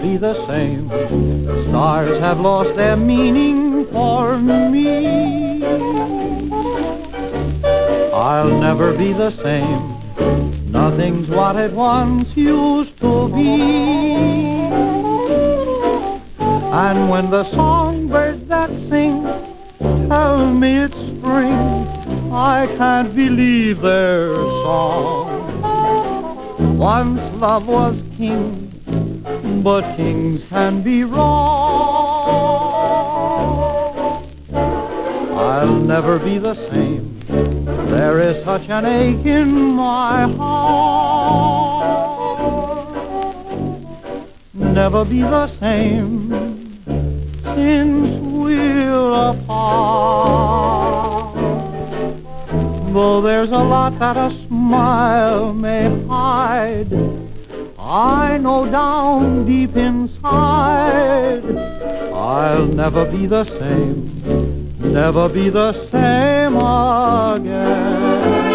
be the same. The stars have lost their meaning for me. I'll never be the same. Nothing's what it once used to be. And when the songbirds that sing tell me it's spring, I can't believe their song. Once love was king, but kings can be wrong. I'll never be the same. There is such an ache in my heart. Never be the same since we're apart. Though there's a lot that a smile may hide, I know down deep inside I'll never be the same, never be the same again.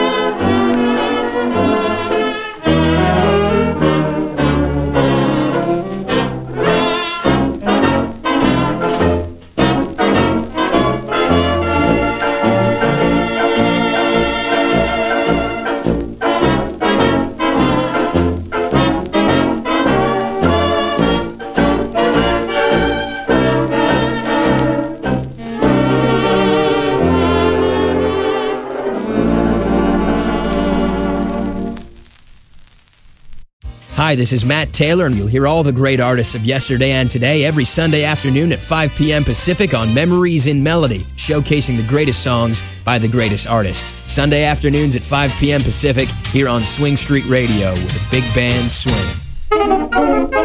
Hi, this is Matt Taylor, and you'll hear all the great artists of yesterday and today every Sunday afternoon at 5 p.m. Pacific on Memories in Melody, showcasing the greatest songs by the greatest artists. Sunday afternoons at 5 p.m. Pacific here on Swing Street Radio with a big band swing.